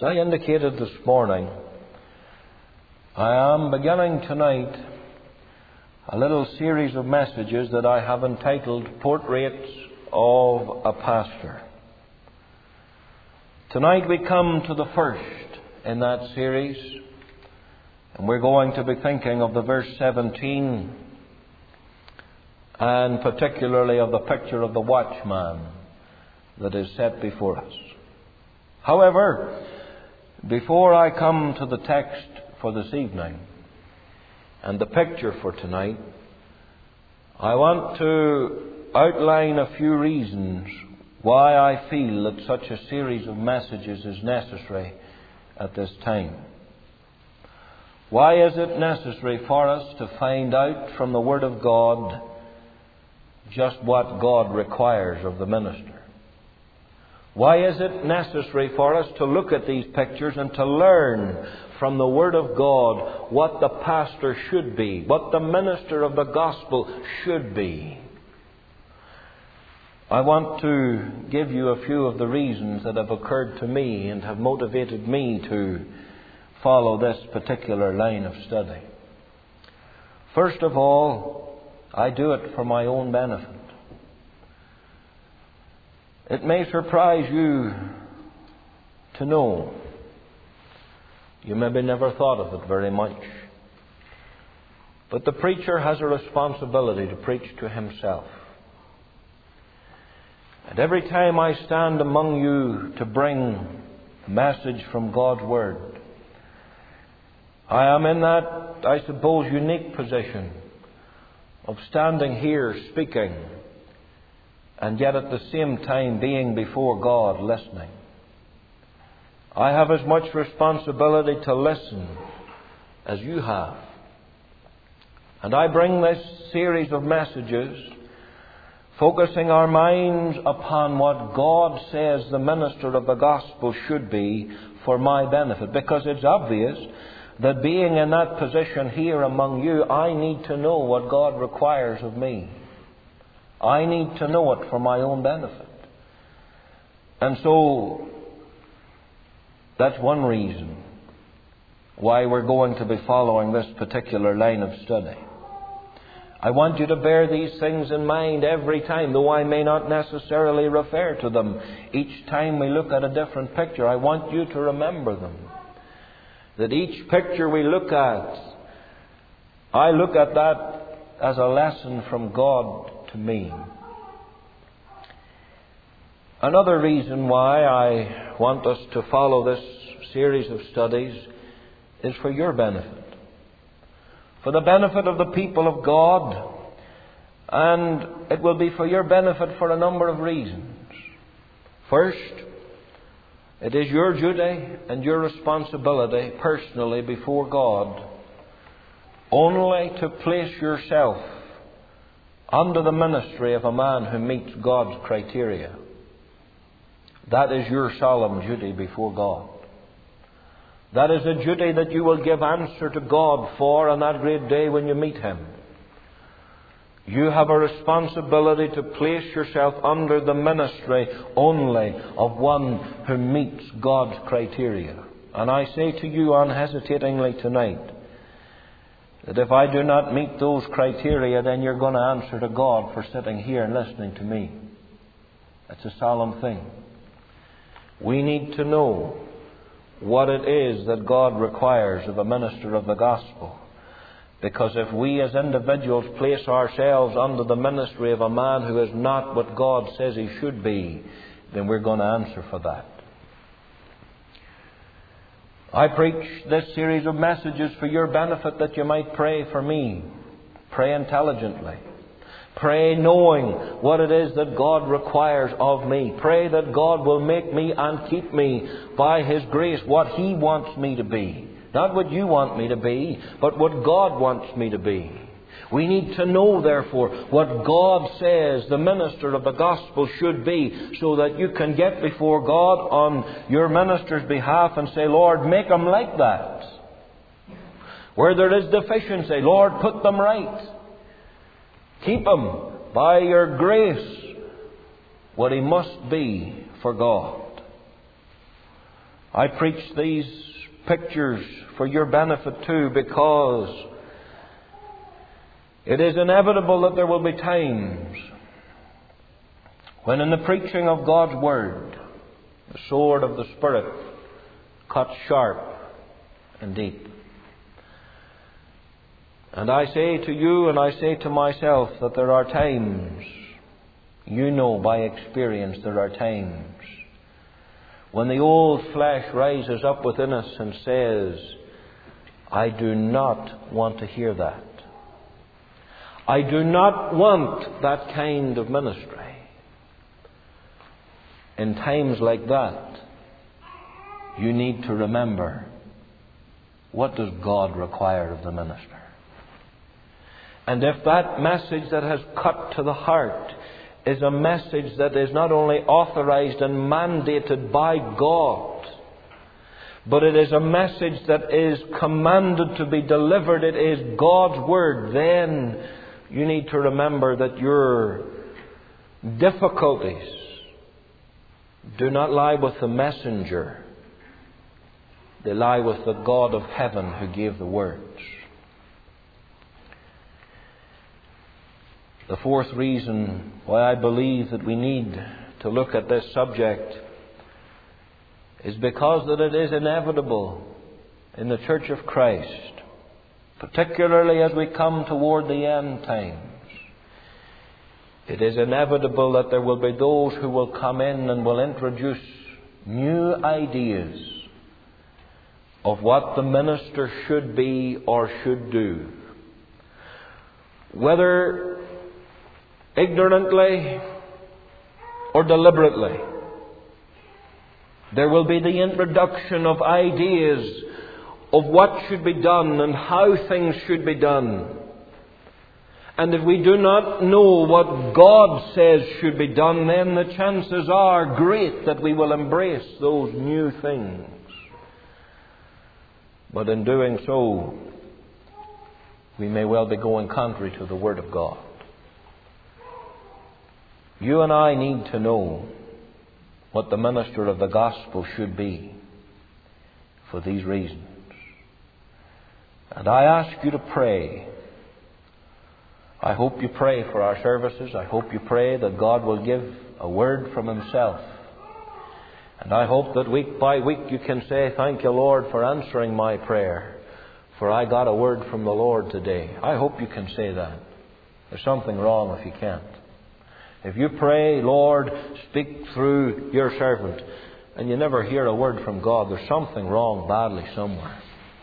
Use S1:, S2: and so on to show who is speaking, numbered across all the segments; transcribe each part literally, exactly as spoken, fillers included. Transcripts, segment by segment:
S1: As I indicated this morning, I am beginning tonight a little series of messages that I have entitled Portraits of a Pastor. Tonight we come to the first in that series, and we're going to be thinking of the verse seventeen, and particularly of the picture of the watchman that is set before us. However, before I come to the text for this evening and the picture for tonight, I want to outline a few reasons why I feel that such a series of messages is necessary at this time. Why is it necessary for us to find out from the Word of God just what God requires of the minister? Why is it necessary for us to look at these pictures and to learn from the Word of God what the pastor should be, what the minister of the gospel should be? I want to give you a few of the reasons that have occurred to me and have motivated me to follow this particular line of study. First of all, I do it for my own benefit. It may surprise you to know, you maybe never thought of it very much, but the preacher has a responsibility to preach to himself. And every time I stand among you to bring a message from God's Word, I am in that, I suppose, unique position of standing here speaking and yet at the same time being before God listening. I have as much responsibility to listen as you have. And I bring this series of messages focusing our minds upon what God says the minister of the gospel should be for my benefit. Because it's obvious that being in that position here among you, I need to know what God requires of me. I need to know it for my own benefit. And so, that's one reason why we're going to be following this particular line of study. I want you to bear these things in mind every time, though I may not necessarily refer to them each time we look at a different picture. I want you to remember them. That each picture we look at, I look at that as a lesson from God to me. Another reason why I want us to follow this series of studies is for your benefit. For the benefit of the people of God, and it will be for your benefit for a number of reasons. First, it is your duty and your responsibility personally before God only to place yourself under the ministry of a man who meets God's criteria. That is your solemn duty before God. That is a duty that you will give answer to God for on that great day when you meet Him. You have a responsibility to place yourself under the ministry only of one who meets God's criteria. And I say to you unhesitatingly tonight that if I do not meet those criteria, then you're going to answer to God for sitting here and listening to me. That's a solemn thing. We need to know what it is that God requires of a minister of the gospel. Because if we as individuals place ourselves under the ministry of a man who is not what God says he should be, then we're going to answer for that. I preach this series of messages for your benefit that you might pray for me. Pray intelligently. Pray knowing what it is that God requires of me. Pray that God will make me and keep me by His grace what He wants me to be. Not what you want me to be, but what God wants me to be. We need to know, therefore, what God says the minister of the gospel should be, so that you can get before God on your minister's behalf and say, Lord, make them like that. Where there is deficiency, Lord, put them right. Keep them by your grace what he must be for God. I preach these pictures for your benefit too, because it is inevitable that there will be times when in the preaching of God's Word, the sword of the Spirit cuts sharp and deep. And I say to you and I say to myself that there are times, you know by experience, there are times when the old flesh rises up within us and says, I do not want to hear that. I do not want that kind of ministry. In times like that, you need to remember, what does God require of the minister? And if that message that has cut to the heart is a message that is not only authorized and mandated by God, but it is a message that is commanded to be delivered, it is God's Word, then you need to remember that your difficulties do not lie with the messenger. They lie with the God of heaven who gave the words. The fourth reason why I believe that we need to look at this subject is because that it is inevitable in the Church of Christ, particularly as we come toward the end times. It is inevitable that there will be those who will come in and will introduce new ideas of what the minister should be or should do. Whether ignorantly or deliberately, there will be the introduction of ideas of what should be done and how things should be done. And if we do not know what God says should be done, then the chances are great that we will embrace those new things. But in doing so, we may well be going contrary to the Word of God. You and I need to know what the minister of the gospel should be for these reasons. And I ask you to pray. I hope you pray for our services. I hope you pray that God will give a word from Himself. And I hope that week by week you can say, thank you, Lord, for answering my prayer, for I got a word from the Lord today. I hope you can say that. There's something wrong if you can't. If you pray, Lord, speak through your servant, and you never hear a word from God, there's something wrong badly somewhere.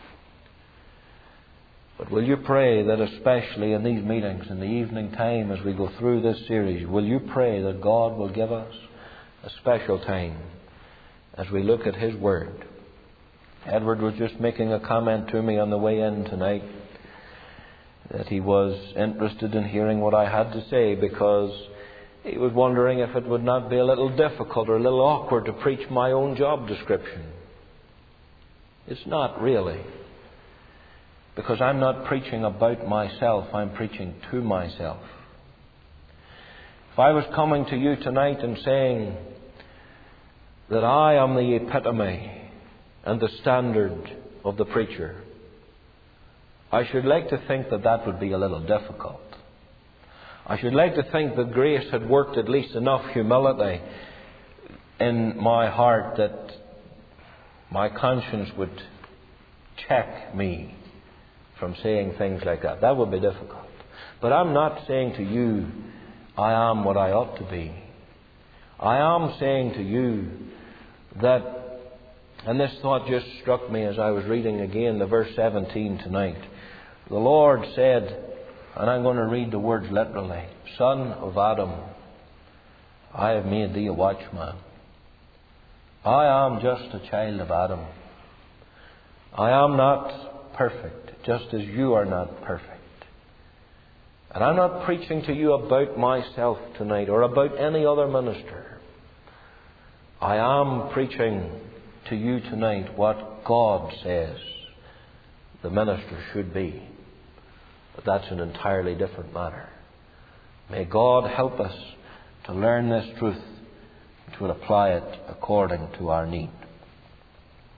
S1: But will you pray that especially in these meetings, in the evening time as we go through this series, will you pray that God will give us a special time as we look at His Word? Edward was just making a comment to me on the way in tonight that he was interested in hearing what I had to say, because he was wondering if it would not be a little difficult or a little awkward to preach my own job description. It's not really. Because I'm not preaching about myself, I'm preaching to myself. If I was coming to you tonight and saying that I am the epitome and the standard of the preacher, I should like to think that that would be a little difficult. I should like to think that grace had worked at least enough humility in my heart that my conscience would check me from saying things like that. That would be difficult. But I'm not saying to you, I am what I ought to be. I am saying to you that, and this thought just struck me as I was reading again the verse seventeen tonight. The Lord said, and I'm going to read the words literally, Son of Adam, I have made thee a watchman. I am just a child of Adam. I am not perfect, just as you are not perfect. And I'm not preaching to you about myself tonight or about any other minister. I am preaching to you tonight what God says the minister should be. But that's an entirely different matter. May God help us to learn this truth and to apply it according to our need.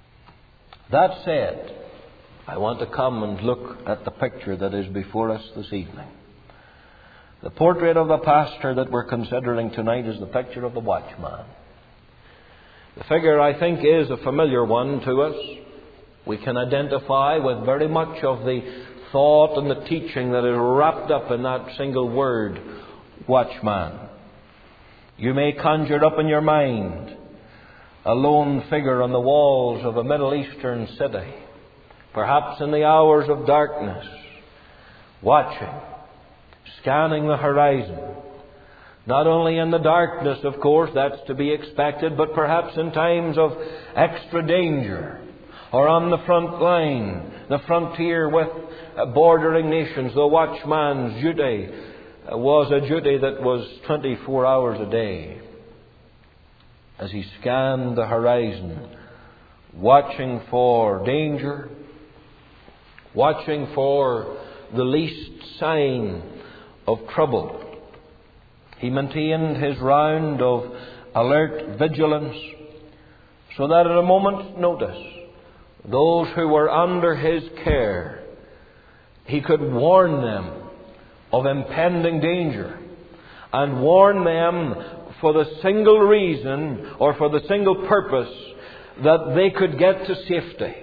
S1: That said, I want to come and look at the picture that is before us this evening. The portrait of the pastor that we're considering tonight is the picture of the watchman. The figure, I think, is a familiar one to us. We can identify with very much of the thought and the teaching that is wrapped up in that single word, watchman. You may conjure up in your mind a lone figure on the walls of a Middle Eastern city, perhaps in the hours of darkness, watching, scanning the horizon. Not only in the darkness, of course, that's to be expected, but perhaps in times of extra danger, or on the front line, the frontier with bordering nations. The watchman's duty was a duty that was twenty-four hours a day. As he scanned the horizon, watching for danger, watching for the least sign of trouble, he maintained his round of alert vigilance so that at a moment's notice, those who were under his care, he could warn them of impending danger, and warn them for the single reason or for the single purpose that they could get to safety.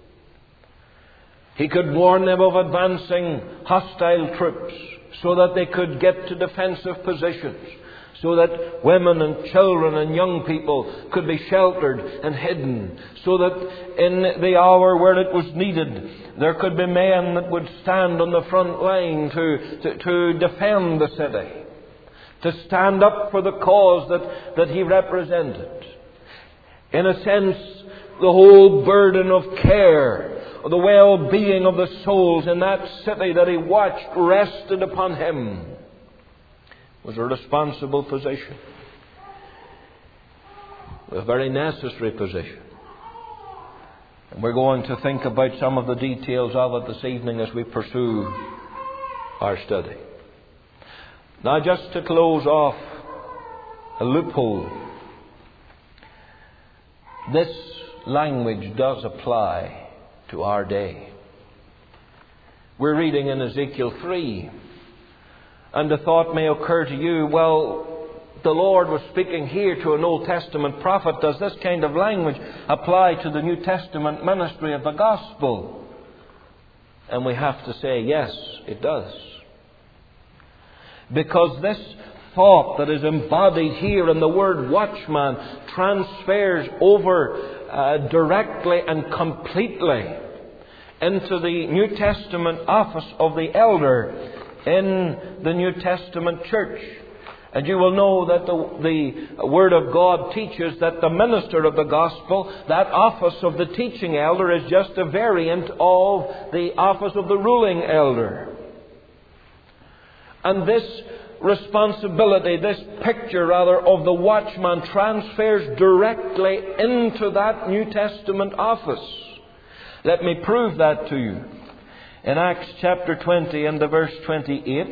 S1: He could warn them of advancing hostile troops so that they could get to defensive positions, so that women and children and young people could be sheltered and hidden, so that in the hour where it was needed, there could be men that would stand on the front line to, to, to defend the city, to stand up for the cause that, that he represented. In a sense, the whole burden of care, the well-being of the souls in that city that he watched rested upon him. It was a responsible position, a very necessary position. And we're going to think about some of the details of it this evening as we pursue our study. Now, just to close off a loophole, this language does apply to our day. We're reading in Ezekiel three, and the thought may occur to you, well, the Lord was speaking here to an Old Testament prophet. Does this kind of language apply to the New Testament ministry of the gospel? And we have to say, yes, it does. Because this thought that is embodied here in the word watchman transfers over uh, directly and completely into the New Testament office of the elder in the New Testament church. And you will know that the, the Word of God teaches that the minister of the gospel, that office of the teaching elder, is just a variant of the office of the ruling elder. And this responsibility, this picture rather, of the watchman transfers directly into that New Testament office. Let me prove that to you. In Acts chapter twenty and the verse twenty-eight,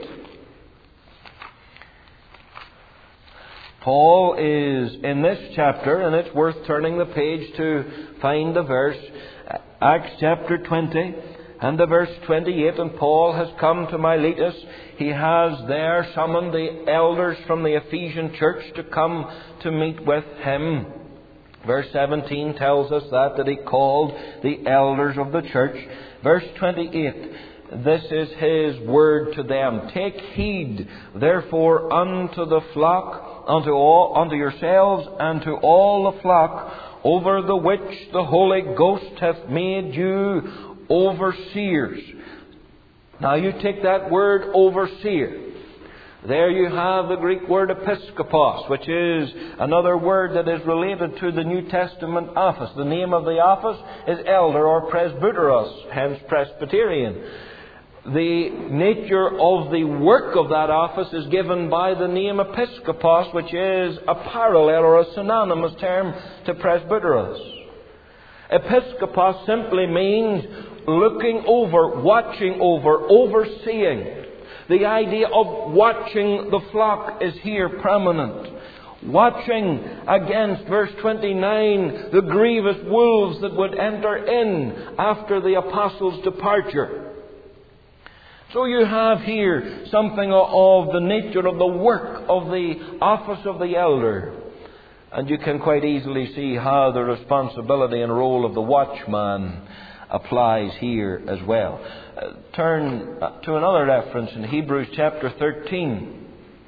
S1: Paul is in this chapter, and it's worth turning the page to find the verse. Acts chapter twenty and the verse twenty-eight, and Paul has come to Miletus. He has there summoned the elders from the Ephesian church to come to meet with him. Verse seventeen tells us that, that he called the elders of the church. Verse twenty-eight, this is his word to them. Take heed, therefore, unto the flock, unto all, unto yourselves, and to all the flock, over the which the Holy Ghost hath made you overseers. Now you take that word overseer. There you have the Greek word episkopos, which is another word that is related to the New Testament office. The name of the office is elder or presbyteros, hence Presbyterian. The nature of the work of that office is given by the name episkopos, which is a parallel or a synonymous term to presbyteros. Episkopos simply means looking over, watching over, overseeing. The idea of watching the flock is here prominent. watching against, verse twenty-nine, the grievous wolves that would enter in after the apostles' departure. So you have here something of the nature of the work of the office of the elder. And you can quite easily see how the responsibility and role of the watchman applies here as well. Uh, turn to another reference in Hebrews chapter thirteen.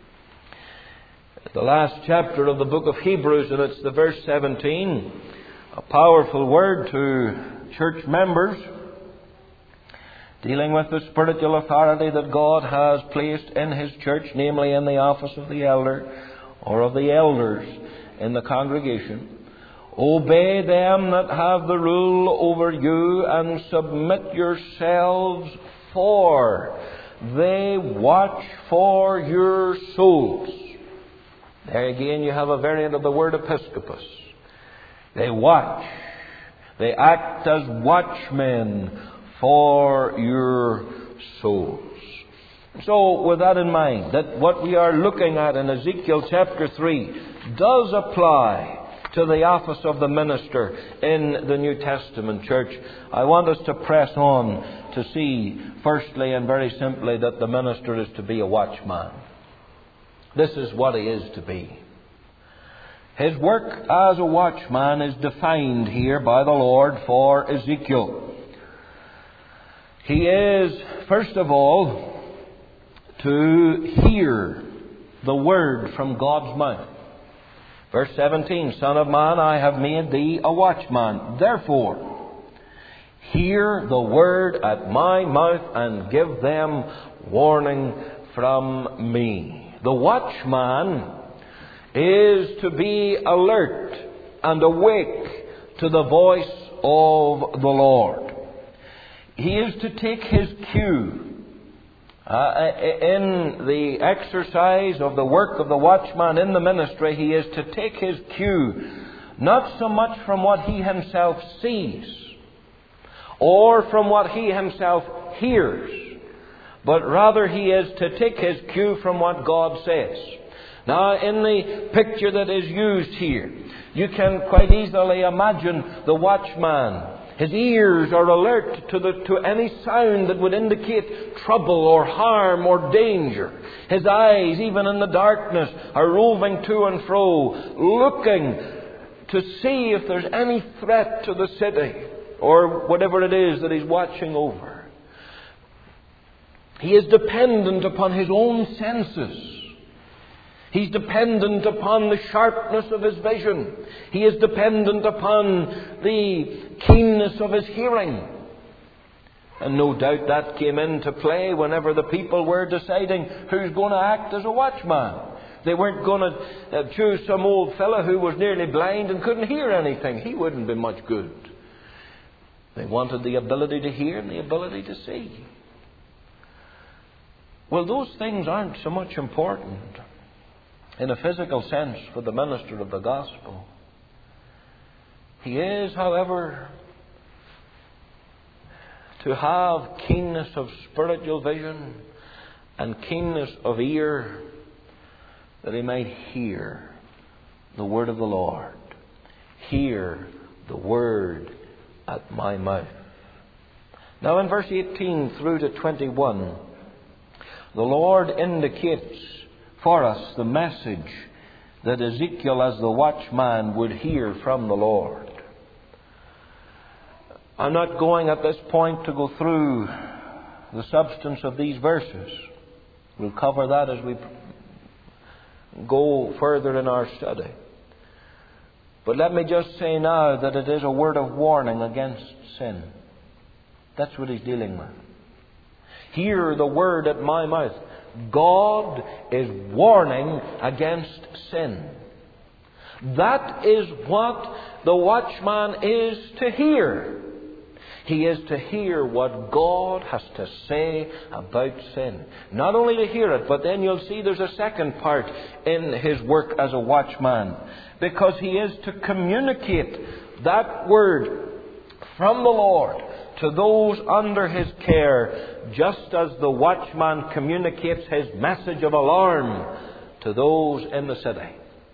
S1: The last chapter of the book of Hebrews, and it's the verse seventeen. A powerful word to church members, dealing with the spiritual authority that God has placed in His church, namely in the office of the elder or of the elders in the congregation. Obey them that have the rule over you, and submit yourselves, for they watch for your souls. There again you have a variant of the word episkopos. They watch. They act as watchmen for your souls. So, with that in mind, that what we are looking at in Ezekiel chapter three does apply to the office of the minister in the New Testament church, I want us to press on to see, firstly and very simply, that the minister is to be a watchman. This is what he is to be. His work as a watchman is defined here by the Lord for Ezekiel. He is, first of all, to hear the word from God's mouth. Verse seventeen, Son of man, I have made thee a watchman. Therefore, hear the word at my mouth and give them warning from me. The watchman is to be alert and awake to the voice of the Lord. He is to take his cue. Uh, in the exercise of the work of the watchman in the ministry, he is to take his cue not so much from what he himself sees or from what he himself hears, but rather he is to take his cue from what God says. Now, in the picture that is used here, you can quite easily imagine the watchman. His ears are alert to, the, to any sound that would indicate trouble or harm or danger. His eyes, even in the darkness, are roving to and fro, looking to see if there's any threat to the city or whatever it is that he's watching over. He is dependent upon his own senses. He's dependent upon the sharpness of his vision. He is dependent upon the keenness of his hearing. And no doubt that came into play whenever the people were deciding who's going to act as a watchman. They weren't going to uh, choose some old fellow who was nearly blind and couldn't hear anything. He wouldn't be much good. They wanted the ability to hear and the ability to see. Well, those things aren't so much important in a physical sense for the minister of the gospel. He is, however, to have keenness of spiritual vision and keenness of ear, that he might hear the word of the Lord. Hear the word at my mouth. Now in verse eighteen through to twenty-one, the Lord indicates for us the message that Ezekiel as the watchman would hear from the Lord. I'm not going at this point to go through the substance of these verses. We'll cover that as we go further in our study. But let me just say now that it is a word of warning against sin. That's what he's dealing with. Hear the word at my mouth. God is warning against sin. That is what the watchman is to hear. He is to hear what God has to say about sin. Not only to hear it, but then you'll see there's a second part in his work as a watchman. Because he is to communicate that word from the Lord to those under his care, just as the watchman communicates his message of alarm to those in the city.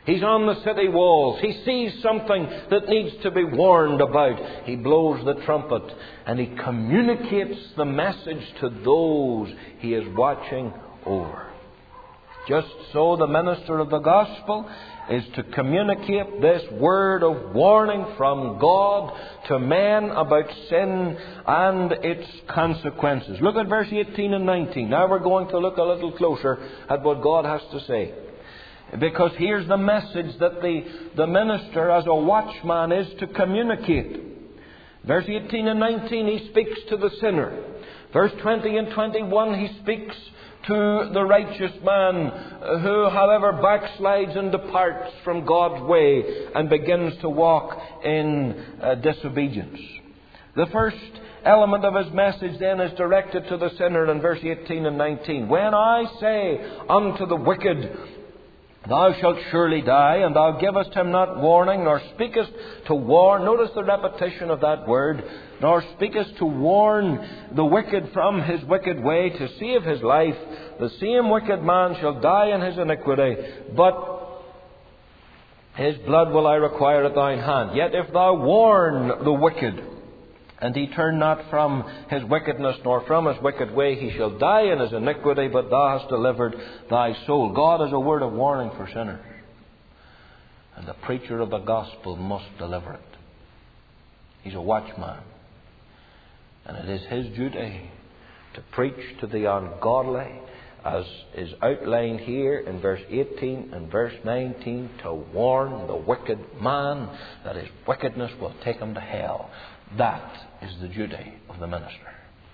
S1: He's on the city walls. He sees something that needs to be warned about. He blows the trumpet and he communicates the message to those he is watching over. Just so the minister of the gospel is to communicate this word of warning from God to men about sin and its consequences. Look at verse eighteen and nineteen. Now we're going to look a little closer at what God has to say. Because here's the message that the, the minister as a watchman is to communicate. Verse eighteen and nineteen, he speaks to the sinner. Verse twenty and twenty-one, he speaks to the righteous man who, however, backslides and departs from God's way and begins to walk in uh, disobedience. The first element of his message then is directed to the sinner in verse eighteen and nineteen. When I say unto the wicked, thou shalt surely die, and thou givest him not warning, nor speakest to warn. Notice the repetition of that word. Nor speakest to warn the wicked from his wicked way, to save his life. The same wicked man shall die in his iniquity, but his blood will I require at thine hand. Yet if thou warn the wicked, and he turn not from his wickedness, nor from his wicked way, he shall die in his iniquity, but thou hast delivered thy soul. God is a word of warning for sinners. And the preacher of the gospel must deliver it. He's a watchman. And it is his duty to preach to the ungodly, as is outlined here in verse eighteen and verse nineteen, to warn the wicked man that his wickedness will take him to hell. That is the duty of the minister.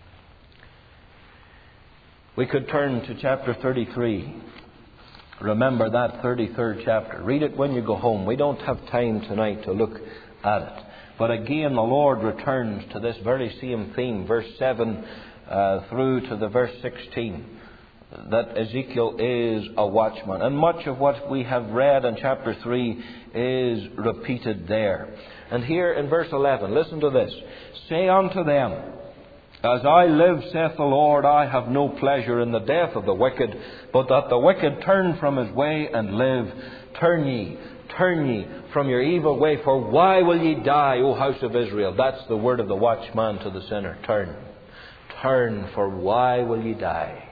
S1: We could turn to chapter thirty-three. Remember that thirty-third chapter. Read it when you go home. We don't have time tonight to look at it. But again, the Lord returns to this very same theme, verse seven uh, through to the verse sixteen, that Ezekiel is a watchman. And much of what we have read in chapter three is repeated there. And here in verse eleven, listen to this. Say unto them, as I live, saith the Lord, I have no pleasure in the death of the wicked, but that the wicked turn from his way and live. Turn ye, turn ye from your evil way, for why will ye die, O house of Israel? That's the word of the watchman to the sinner. Turn. Turn, for why will ye die?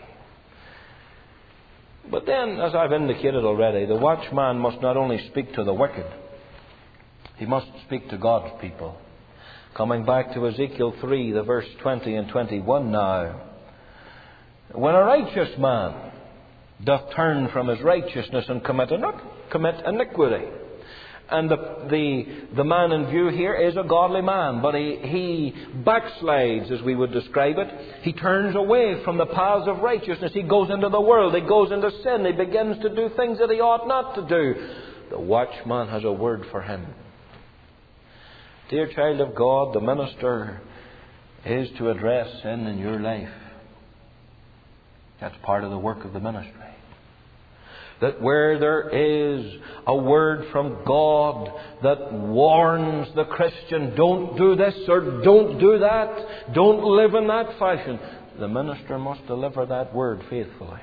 S1: But then, as I've indicated already, the watchman must not only speak to the wicked, he must speak to God's people. Coming back to Ezekiel three, the verse twenty and twenty-one now. When a righteous man doth turn from his righteousness and commit, commit iniquity. And the, the, the man in view here is a godly man, but he, he backslides, as we would describe it. He turns away from the paths of righteousness. He goes into the world. He goes into sin. He begins to do things that he ought not to do. The watchman has a word for him. Dear child of God, the minister is to address sin in your life. That's part of the work of the ministry. That where there is a word from God that warns the Christian, don't do this or don't do that, don't live in that fashion, the minister must deliver that word faithfully,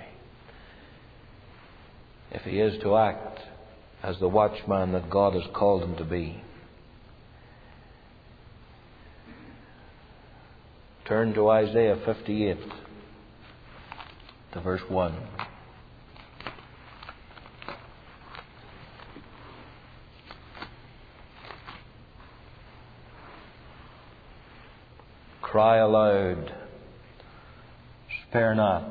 S1: if he is to act as the watchman that God has called him to be. Turn to Isaiah fifty-eight, to verse one. Cry aloud, spare not,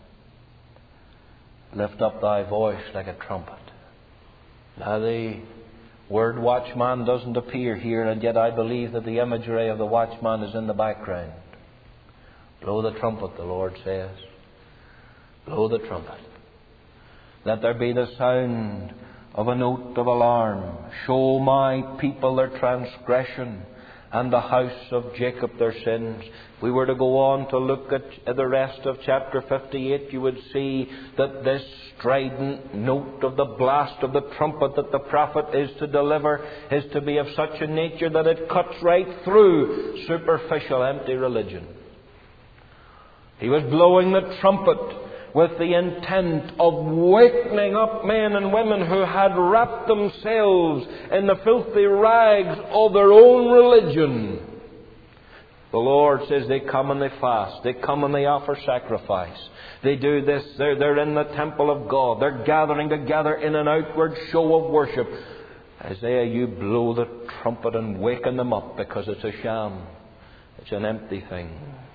S1: lift up thy voice like a trumpet. Now the word watchman doesn't appear here, and yet I believe that the imagery of the watchman is in the background. Blow the trumpet, the Lord says. Blow the trumpet. Let there be the sound of a note of alarm. Show my people their transgression, and the house of Jacob their sins. If we were to go on to look at the rest of chapter fifty-eight, you would see that this strident note of the blast of the trumpet that the prophet is to deliver is to be of such a nature that it cuts right through superficial, empty religion. He was blowing the trumpet with the intent of wakening up men and women who had wrapped themselves in the filthy rags of their own religion. The Lord says they come and they fast. They come and they offer sacrifice. They do this. They're, they're in the temple of God. They're gathering together in an outward show of worship. Isaiah, you blow the trumpet and waken them up, because it's a sham. It's an empty thing.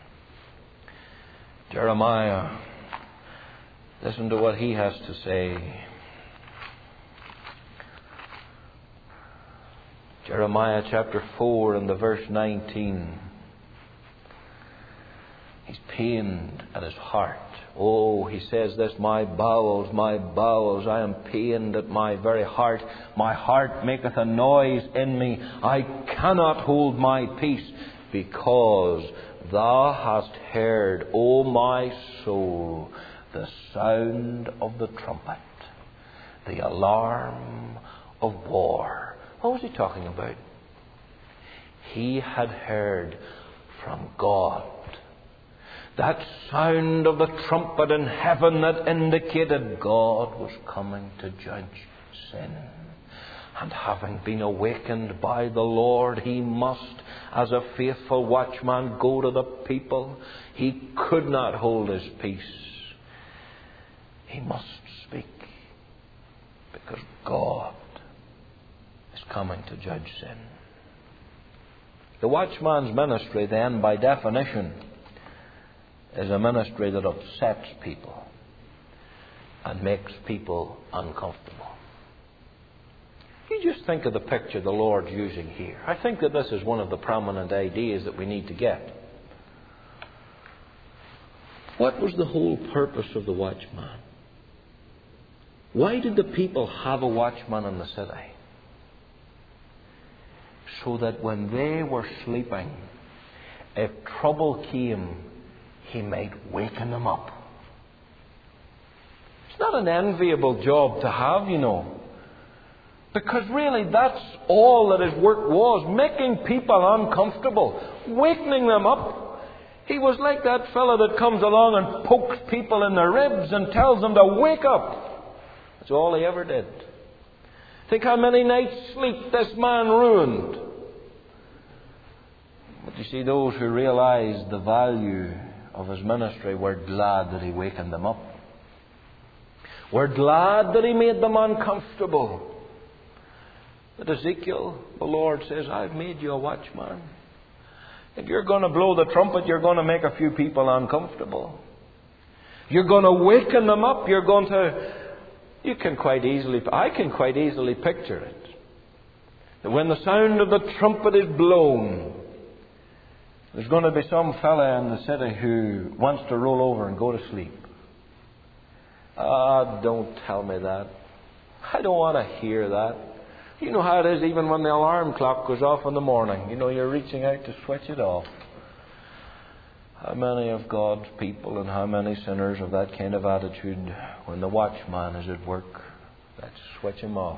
S1: Jeremiah, listen to what he has to say. Jeremiah chapter four and the verse nineteen. He's pained at his heart. Oh, he says this, my bowels, my bowels, I am pained at my very heart. My heart maketh a noise in me. I cannot hold my peace, because thou hast heard, O my soul, the sound of the trumpet, the alarm of war. What was he talking about? He had heard from God that sound of the trumpet in heaven that indicated God was coming to judge sin. And having been awakened by the Lord, he must, as a faithful watchman, go to the people. He could not hold his peace. He must speak, because God is coming to judge sin. The watchman's ministry, then, by definition, is a ministry that upsets people and makes people uncomfortable. You just think of the picture the Lord's using here. I think that this is one of the prominent ideas that we need to get. What was the whole purpose of the watchman? Why did the people have a watchman in the city? So that when they were sleeping, if trouble came, he might waken them up. It's not an enviable job to have, you know. Because really that's all that his work was. Making people uncomfortable. Wakening them up. He was like that fellow that comes along and pokes people in the ribs and tells them to wake up. That's all he ever did. Think how many nights' sleep this man ruined. But you see, those who realized the value of his ministry were glad that he wakened them up. We're glad that he made them uncomfortable. But Ezekiel, the Lord says, I've made you a watchman. If you're going to blow the trumpet, you're going to make a few people uncomfortable. You're going to waken them up. You're going to... You can quite easily... I can quite easily picture it. That when the sound of the trumpet is blown, there's going to be some fella in the city who wants to roll over and go to sleep. Ah, don't tell me that. I don't want to hear that. You know how it is even when the alarm clock goes off in the morning. You know, you're reaching out to switch it off. How many of God's people and how many sinners have that kind of attitude when the watchman is at work? Let's switch him off.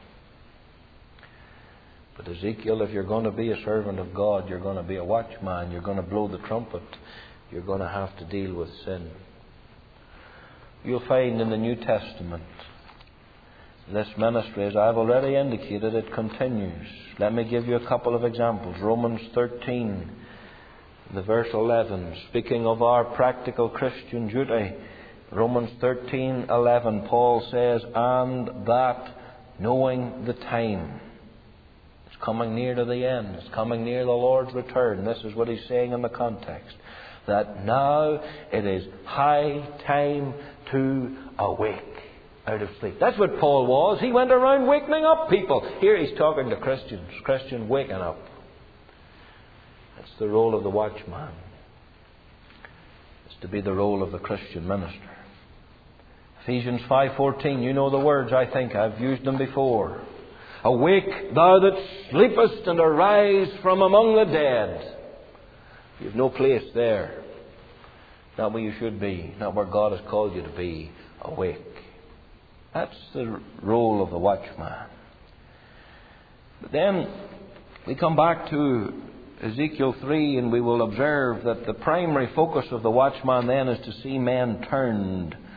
S1: But Ezekiel, if you're going to be a servant of God, you're going to be a watchman, you're going to blow the trumpet, you're going to have to deal with sin. You'll find in the New Testament, this ministry, as I've already indicated, it continues. Let me give you a couple of examples. Romans thirteen, the verse eleven, speaking of our practical Christian duty. Romans thirteen eleven, Paul says, and that knowing the time, it's coming near to the end, it's coming near the Lord's return. This is what he's saying in the context. That now it is high time to awake out of sleep. That's what Paul was. He went around wakening up people. Here he's talking to Christians. Christian waking up. That's the role of the watchman. It's to be the role of the Christian minister. Ephesians five fourteen. You know the words, I think. I've used them before. Awake, thou that sleepest, and arise from among the dead. You have no place there. Not where you should be. Not where God has called you to be. Awake. That's the role of the watchman. But then we come back to Ezekiel three, and we will observe that the primary focus of the watchman then is to see men turned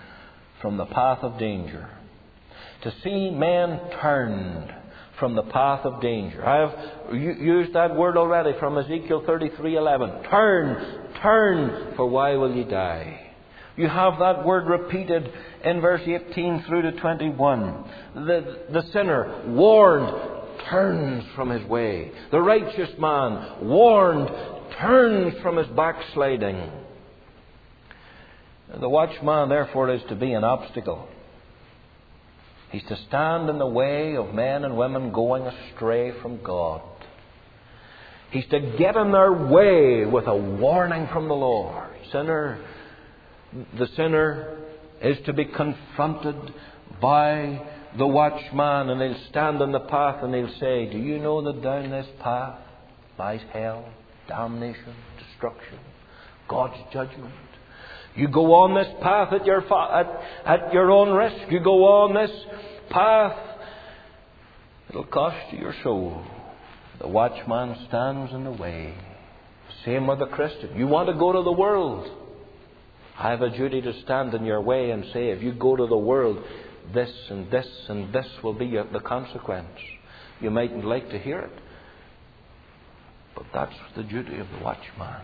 S1: from the path of danger. To see men turned from the path of danger. I have used that word already from Ezekiel thirty-three eleven. Turn, turn, for why will ye die? You have that word repeated in verse eighteen through to twenty-one. The, the sinner, warned, turns from his way. The righteous man, warned, turns from his backsliding. The watchman, therefore, is to be an obstacle. He's to stand in the way of men and women going astray from God. He's to get in their way with a warning from the Lord. Sinner, the sinner is to be confronted by the watchman, and he'll stand in the path and he'll say, do you know that down this path lies hell, damnation, destruction, God's judgment? You go on this path at your, fa- at, at your own risk. You go on this path, it'll cost you your soul. The watchman stands in the way. Same with the Christian. You want to go to the world. I have a duty to stand in your way and say, if you go to the world, this and this and this will be the consequence. You mightn't like to hear it, but that's the duty of the watchman.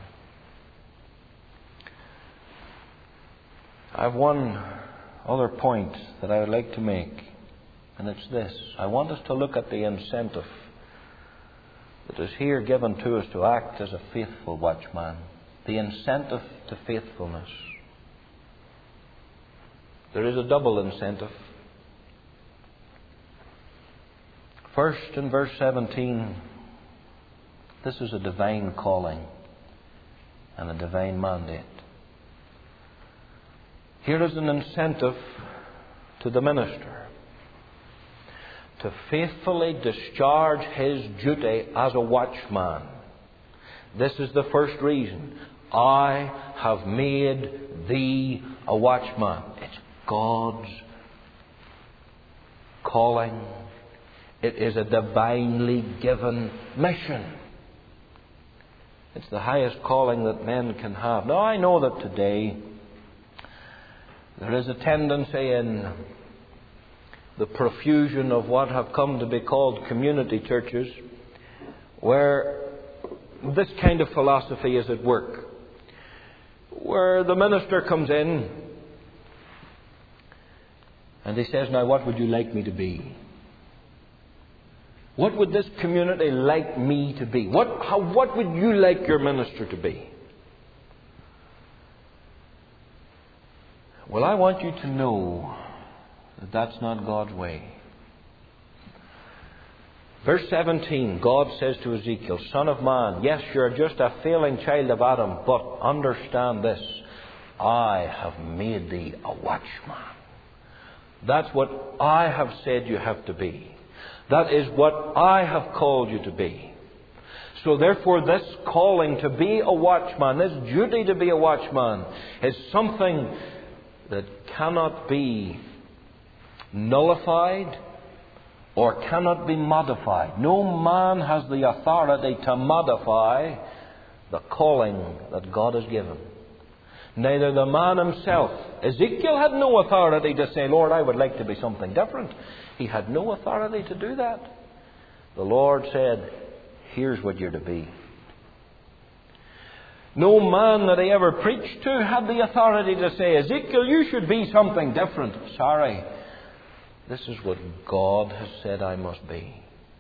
S1: I have one other point that I would like to make, and it's this. I want us to look at the incentive that is here given to us to act as a faithful watchman. The incentive to faithfulness. There is a double incentive. First, in verse seventeen, this is a divine calling and a divine mandate. Here is an incentive to the minister to faithfully discharge his duty as a watchman. This is the first reason. I have made thee a watchman. It's God's calling. It is a divinely given mission. It's the highest calling that men can have. Now, I know that today there is a tendency in the profusion of what have come to be called community churches where this kind of philosophy is at work. Where the minister comes in and he says, now what would you like me to be? What would this community like me to be? What, how, what would you like your minister to be? Well, I want you to know that that's not God's way. Verse seventeen, God says to Ezekiel, Son of man, yes, you're just a failing child of Adam, but understand this, I have made thee a watchman. That's what I have said you have to be. That is what I have called you to be. So therefore, this calling to be a watchman, this duty to be a watchman, is something that cannot be nullified or cannot be modified. No man has the authority to modify the calling that God has given. Neither the man himself. Ezekiel had no authority to say, Lord, I would like to be something different. He had no authority to do that. The Lord said, here's what you're to be. No man that he ever preached to had the authority to say, Ezekiel, you should be something different. Sorry. This is what God has said I must be.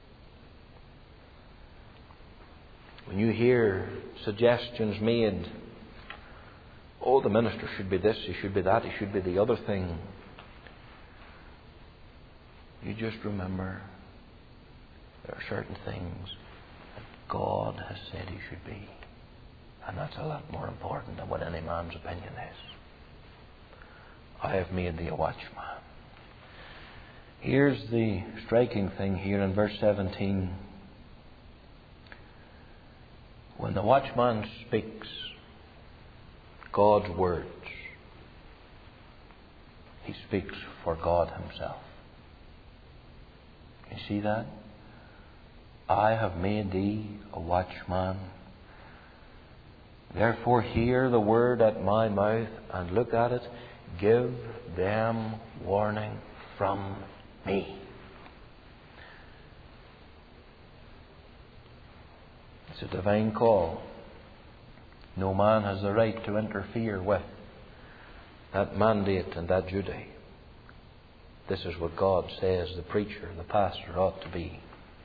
S1: When you hear suggestions made, oh, the minister should be this, he should be that, he should be the other thing, you just remember there are certain things that God has said he should be. And that's a lot more important than what any man's opinion is. I have made thee a watchman. Here's the striking thing here in verse seventeen. When the watchman speaks God's words, he speaks for God himself. You see that? I have made thee a watchman. Therefore hear the word at my mouth and look at it. give them warning from me. It's a divine call. No man has the right to interfere with that mandate and that duty. This is what God says the preacher, the pastor ought to be.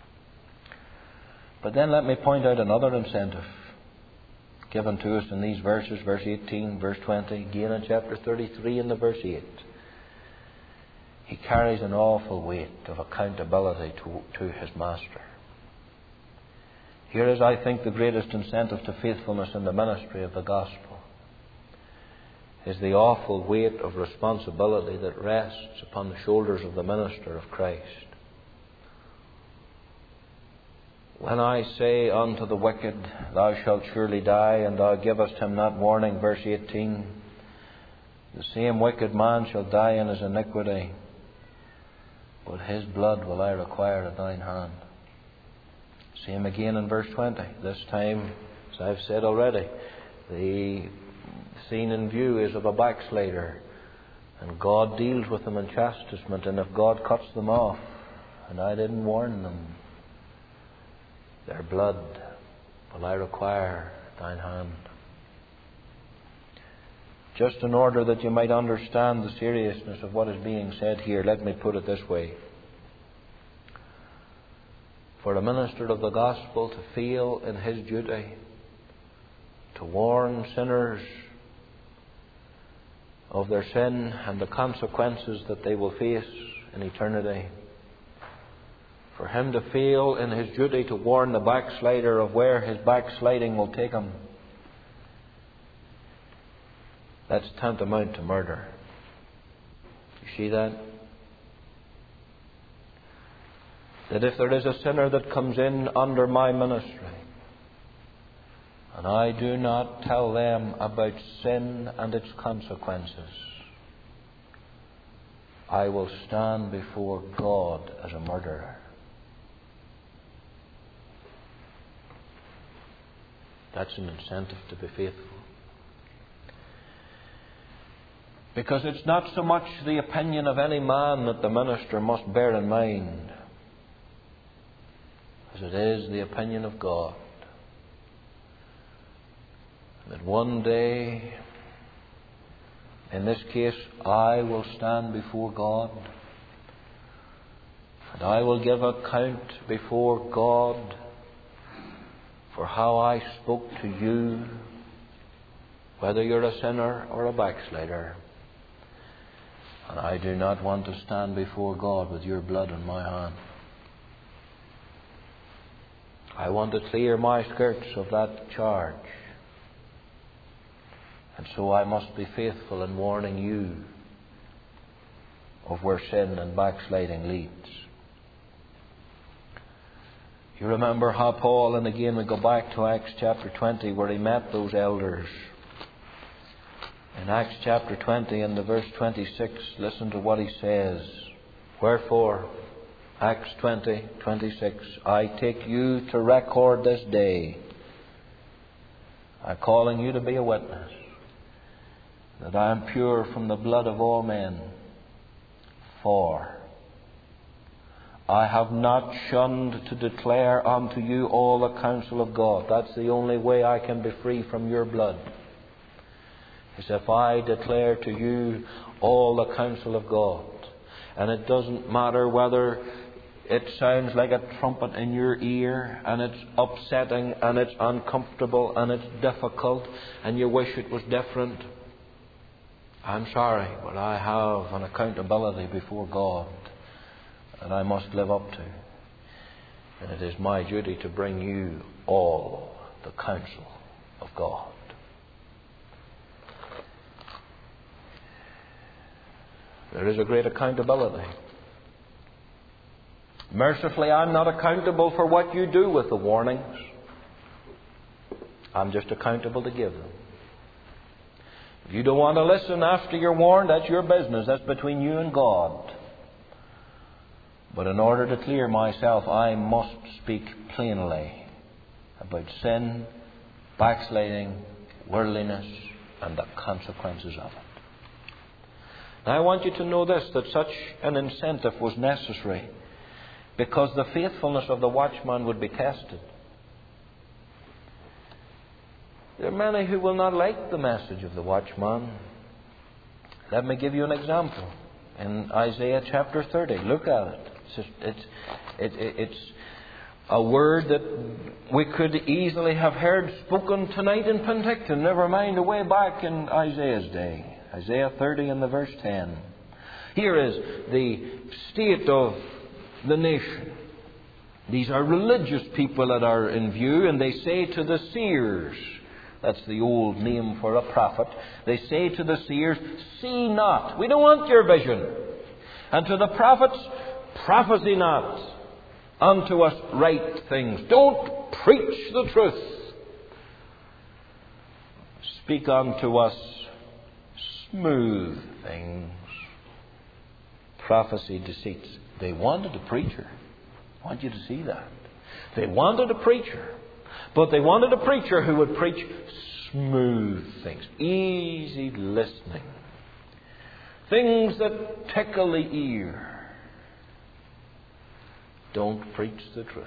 S1: But then let me point out another incentive given to us in these verses, verse eighteen, verse twenty, again in chapter thirty-three and the verse eight. He carries an awful weight of accountability to, to his master. Here is, I think, the greatest incentive to faithfulness in the ministry of the gospel, is the awful weight of responsibility that rests upon the shoulders of the minister of Christ. When I say unto the wicked, thou shalt surely die, and thou givest him not warning, verse eighteen, the same wicked man shall die in his iniquity, but his blood will I require at thine hand. Same again in verse twenty. This time, as I've said already, the scene in view is of a backslider, and God deals with them in chastisement, and if God cuts them off, and I didn't warn them, their blood will I require at thine hand. Just in order that you might understand the seriousness of what is being said here, let me put it this way. For a minister of the gospel to feel in his duty to warn sinners of their sin and the consequences that they will face in eternity, for him to feel in his duty to warn the backslider of where his backsliding will take him, that's tantamount to murder. You see that? That if there is a sinner that comes in under my ministry, and I do not tell them about sin and its consequences, I will stand before God as a murderer. That's an incentive to be faithful. Because it's not so much the opinion of any man that the minister must bear in mind, as it is the opinion of God. That one day, in this case, I will stand before God, and I will give account before God for how I spoke to you, whether you're a sinner or a backslider. And I do not want to stand before God with your blood on my hand. I want to clear my skirts of that charge. And so I must be faithful in warning you of where sin and backsliding leads. You remember how Paul, and again we go back to Acts chapter twenty, where he met those elders. In Acts chapter twenty and the verse twenty-six, listen to what he says. Wherefore, Acts twenty, twenty-six, I take you to record this day. I'm calling you to be a witness that I am pure from the blood of all men. For I have not shunned to declare unto you all the counsel of God. That's the only way I can be free from your blood, is if I declare to you all the counsel of God. And it doesn't matter whether it sounds like a trumpet in your ear, and it's upsetting, and it's uncomfortable, and it's difficult, and you wish it was different. I'm sorry, but I have an accountability before God that I must live up to. And it is my duty to bring you all the counsel of God. There is a great accountability. Mercifully, I'm not accountable for what you do with the warnings. I'm just accountable to give them. If you don't want to listen after you're warned, that's your business. That's between you and God. But in order to clear myself, I must speak plainly about sin, backsliding, worldliness, and the consequences of it. Now, I want you to know this, that such an incentive was necessary because the faithfulness of the watchman would be tested. There are many who will not like the message of the watchman. Let me give you an example. In Isaiah chapter thirty, look at it. It's, just, it's, it, it, it's a word that we could easily have heard spoken tonight in Penticton, never mind way back in Isaiah's day. Isaiah thirty and the verse ten. Here is the state of the nation. These are religious people that are in view, and they say to the seers, that's the old name for a prophet, they say to the seers, see not. We don't want your vision. And to the prophets, prophesy not unto us right things. Don't preach the truth. Speak unto us smooth things. Prophecy deceits. They wanted a preacher. I want you to see that. They wanted a preacher. But they wanted a preacher who would preach smooth things. Easy listening. Things that tickle the ear. Don't preach the truth.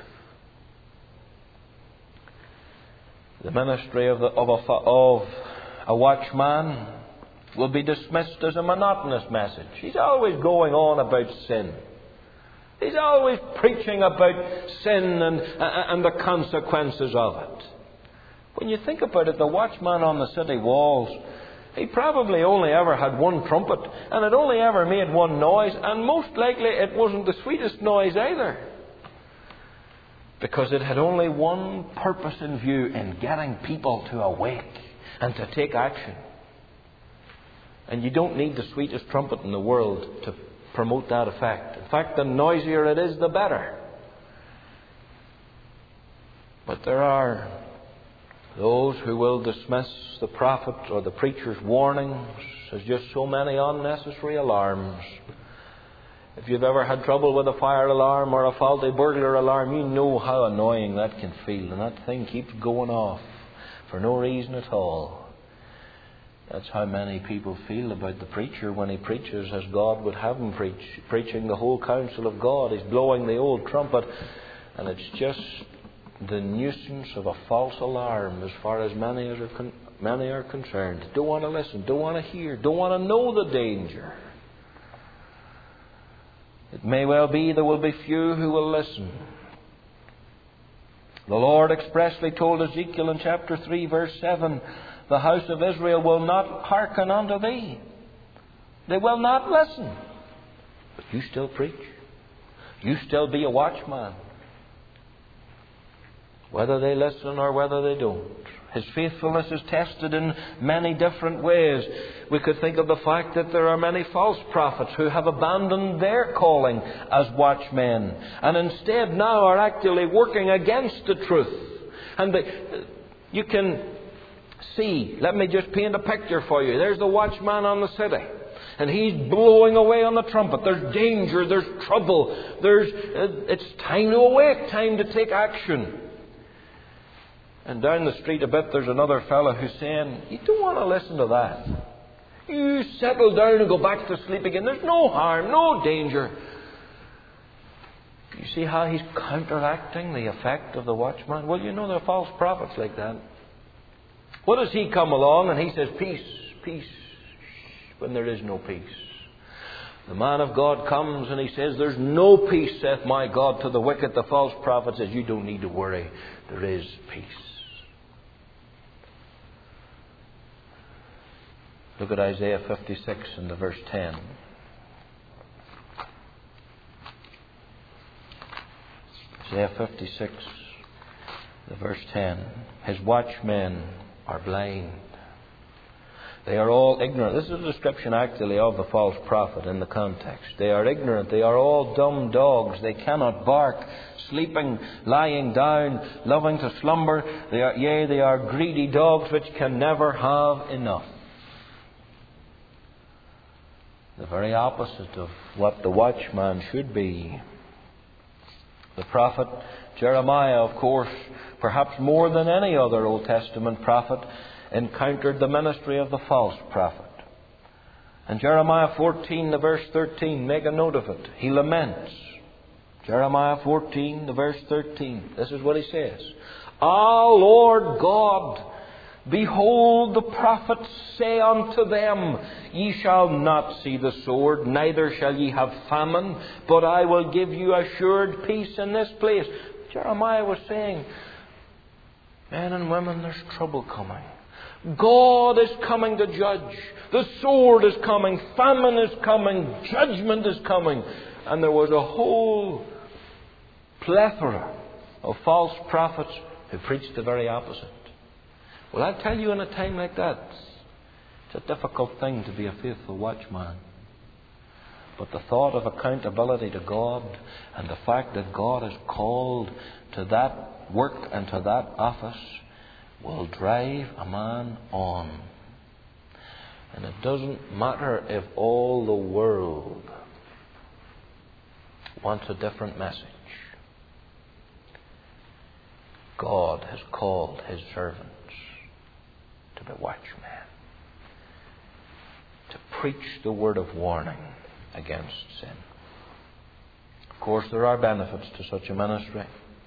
S1: The ministry of, the, of, a, of a watchman will be dismissed as a monotonous message. He's always going on about sin. He's always preaching about sin and, and the consequences of it. When you think about it, the watchman on the city walls, he probably only ever had one trumpet, and it only ever made one noise, and most likely it wasn't the sweetest noise either, because it had only one purpose in view, in getting people to awake and to take action. And you don't need the sweetest trumpet in the world to promote that effect. In fact, the noisier it is, the better. But there are those who will dismiss the prophet or the preacher's warnings as just so many unnecessary alarms. If you've ever had trouble with a fire alarm or a faulty burglar alarm, you know how annoying that can feel. And that thing keeps going off for no reason at all. That's how many people feel about the preacher when he preaches as God would have him preach, preaching the whole counsel of God. He's blowing the old trumpet, and it's just the nuisance of a false alarm as far as many are, con- many are concerned. Don't want to listen, don't want to hear, don't want to know the danger. It may well be there will be few who will listen. The Lord expressly told Ezekiel in chapter three, verse seven, the house of Israel will not hearken unto thee. They will not listen. But you still preach. You still be a watchman. Whether they listen or whether they don't. His faithfulness is tested in many different ways. We could think of the fact that there are many false prophets who have abandoned their calling as watchmen and instead now are actively working against the truth. And the, you can see, let me just paint a picture for you. There's the watchman on the city, and he's blowing away on the trumpet. There's danger, there's trouble, there's it's time to awake, time to take action. And down the street a bit, there's another fellow who's saying, you don't want to listen to that. You settle down and go back to sleep again. There's no harm, no danger. You see how he's counteracting the effect of the watchman? Well, you know there are false prophets like that. What does he come along and he says, peace, peace, when there is no peace? The man of God comes and he says, there's no peace, saith my God, to the wicked. The false prophet says, you don't need to worry. There is peace. Look at Isaiah fifty-six and the verse ten. Isaiah fifty-six, the verse ten. His watchmen are blind. They are all ignorant. This is a description actually of the false prophet in the context. They are ignorant. They are all dumb dogs. They cannot bark. Sleeping, lying down, loving to slumber. They are, yea, they are greedy dogs which can never have enough. The very opposite of what the watchman should be. The prophet Jeremiah, of course, perhaps more than any other Old Testament prophet, encountered the ministry of the false prophet. And Jeremiah fourteen, the verse thirteen, make a note of it. He laments. Jeremiah fourteen, the verse thirteen. This is what he says. Ah, Lord God, behold, the prophets say unto them, Ye shall not see the sword, neither shall ye have famine, but I will give you assured peace in this place. Jeremiah was saying, men and women, there's trouble coming. God is coming to judge. The sword is coming. Famine is coming. Judgment is coming. And there was a whole plethora of false prophets who preached the very opposite. Well, I tell you, in a time like that, it's a difficult thing to be a faithful watchman. But the thought of accountability to God and the fact that God is called to that work and to that office will drive a man on. And it doesn't matter if all the world wants a different message. God has called His servants to be watchmen, to preach the word of warning against sin. Of course, there are benefits to such a ministry.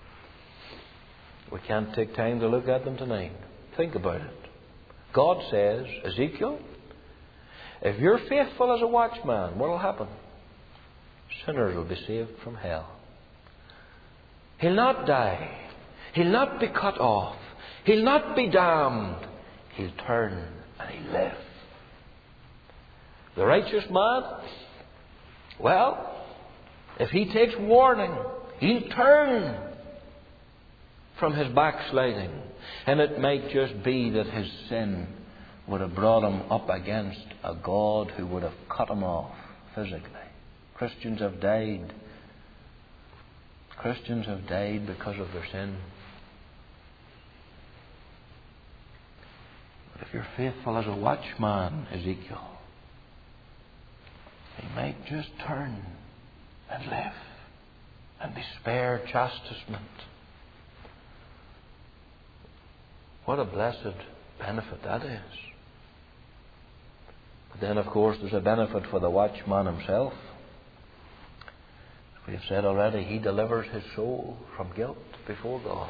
S1: We can't take time to look at them tonight. Think about it. God says, Ezekiel, if you're faithful as a watchman, what will happen? Sinners will be saved from hell. He'll not die. He'll not be cut off. He'll not be damned. He'll turn and he'll live. The righteous man, well, if he takes warning, he'll turn from his backsliding. And it might just be that his sin would have brought him up against a God who would have cut him off physically. Christians have died. Christians have died because of their sin. But if you're faithful as a watchman, Ezekiel, he might just turn and live and be spared chastisement. What a blessed benefit that is. But then, of course, there's a benefit for the watchman himself. As we have said already, he delivers his soul from guilt before God.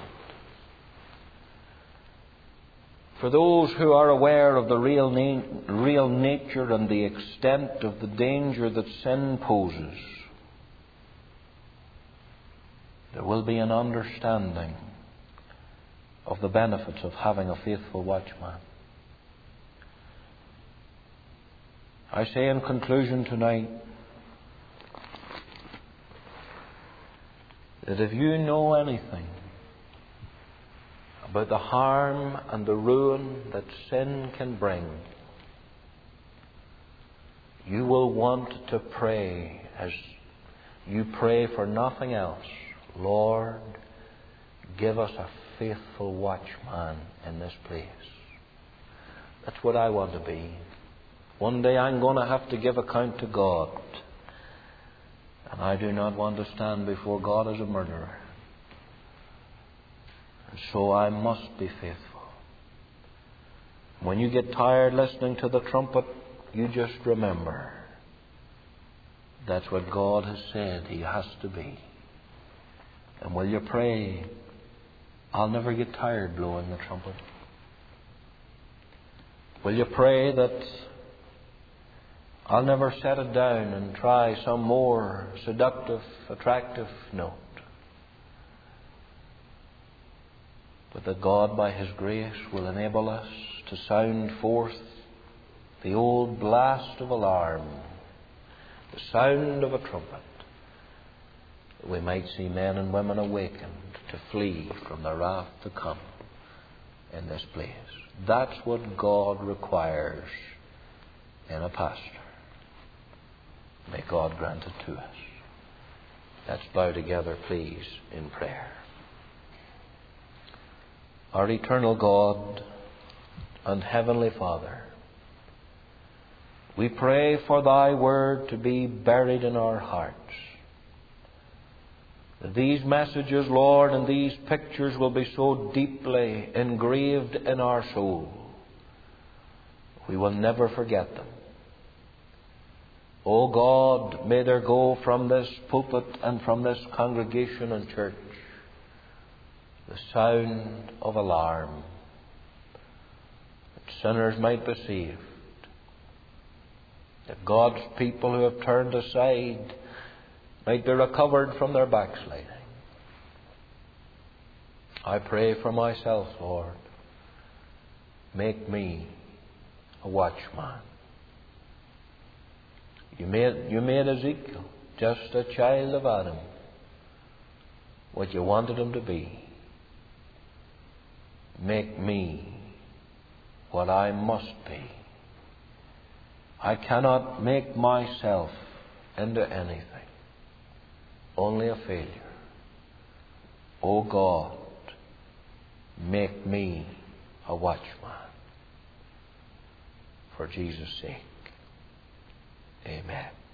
S1: For those who are aware of the real, na- real nature and the extent of the danger that sin poses, there will be an understanding of the benefits of having a faithful watchman. I say in conclusion tonight that if you know anything about the harm and the ruin that sin can bring, you will want to pray as you pray for nothing else. Lord, give us a faithful watchman in this place. That's what I want to be. One day I'm going to have to give account to God. And I do not want to stand before God as a murderer. And so I must be faithful. When you get tired listening to the trumpet, you just remember that's what God has said He has to be. And will you pray, I'll never get tired blowing the trumpet? Will you pray that I'll never set it down and try some more seductive, attractive note? But that God, by His grace, will enable us to sound forth the old blast of alarm, the sound of a trumpet, that we might see men and women awakened to flee from the wrath to come in this place. That's what God requires in a pastor. May God grant it to us. Let's bow together, please, in prayer. Our eternal God and Heavenly Father, we pray for Thy Word to be buried in our hearts. That these messages, Lord, and these pictures will be so deeply engraved in our soul, we will never forget them. O God, may there go from this pulpit and from this congregation and church the sound of alarm, that sinners might be saved, that God's people who have turned aside might be recovered from their backsliding. I pray for myself, Lord. Make me a watchman. You made, you made Ezekiel just a child of Adam, what you wanted him to be. Make me what I must be. I cannot make myself into anything, only a failure. O God, make me a watchman. For Jesus' sake. Amen.